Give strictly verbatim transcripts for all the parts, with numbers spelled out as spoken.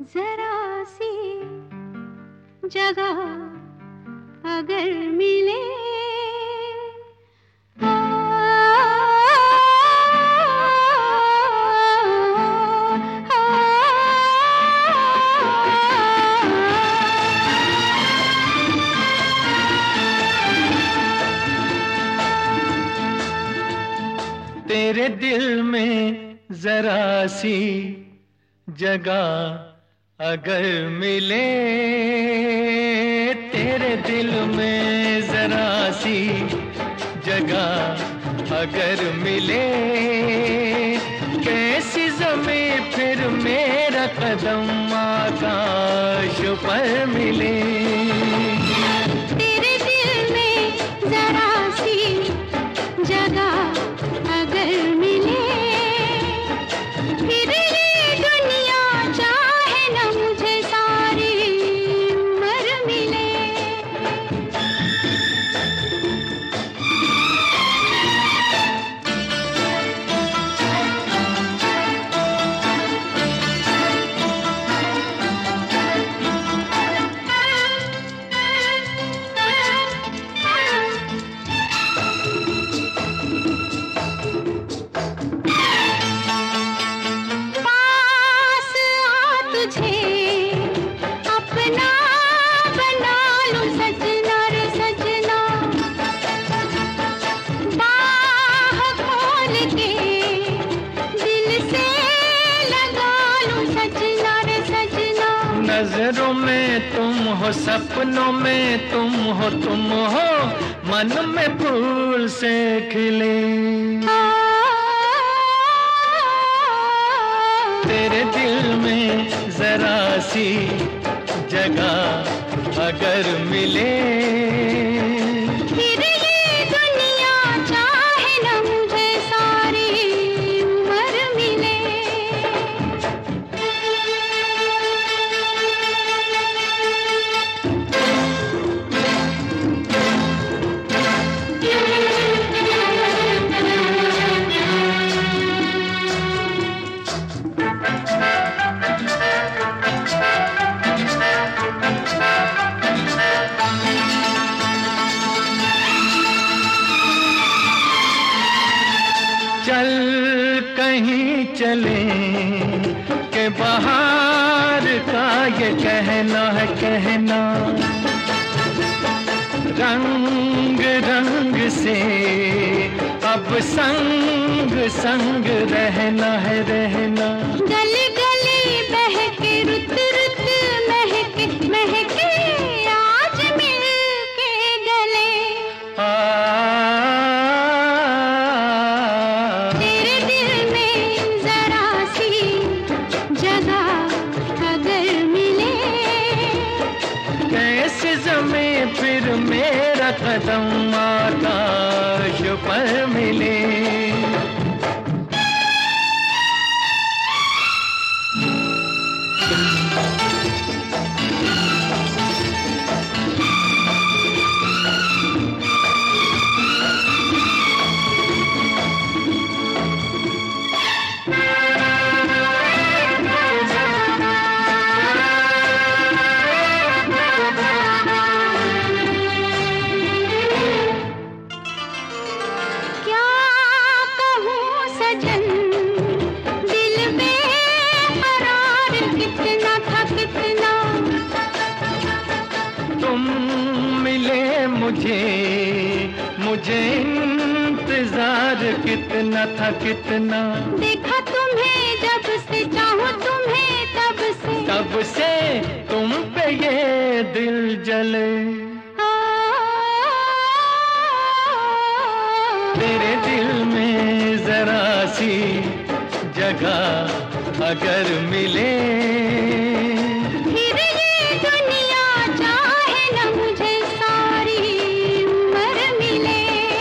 जरा सी जगह अगर मिले, तेरे दिल में जरा सी जगह अगर मिले, तेरे दिल में जरा सी जगह अगर मिले, कैसी ज़मीं फिर मेरा कदम आकाश पर मिले। तेरे दिल में जरा सी जगह अगर मिले, फिर ये दुनिया चाहे न मुझे सारी उम्र मिले। अपना बना लूं सजना रे सजना, बाह खोल के दिल से लगा लूं सजना रे सजना। नजरों में तुम हो, सपनों में तुम हो, तुम हो मन में फूल से खिले। तेरे दिल में जरा सी जगह अगर मिले, फिर ये दुनिया चाहे न मुझे सारी उम्र मिले। चल कहीं चले के बाहर का ये कहना है कहना, रंग रंग से अब संग संग रहना है रहना। गली गली बहके रुत रुत महके महके आज मिल के गले। आ, तेरे दिल में जरा सी जगह अगर मिले, कैसे ज़मीं फिर मेरा कदम आकाश पर मिले। मुझे मुझे इंतजार कितना था कितना, देखा तुम्हें जब से चाहूं तुम्हें तब से, तब से तुम पे ये दिल जले। तेरे दिल में जरा सी जगह अगर मिले, फिर ये दुनिया चाहे न मुझे सारी उम्र मिले।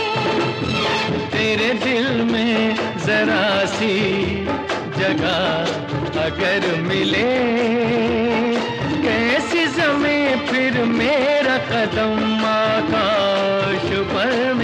तेरे दिल में जरा सी जगह अगर मिले, कैसी ज़मीं फिर मेरा कदम आकाश पर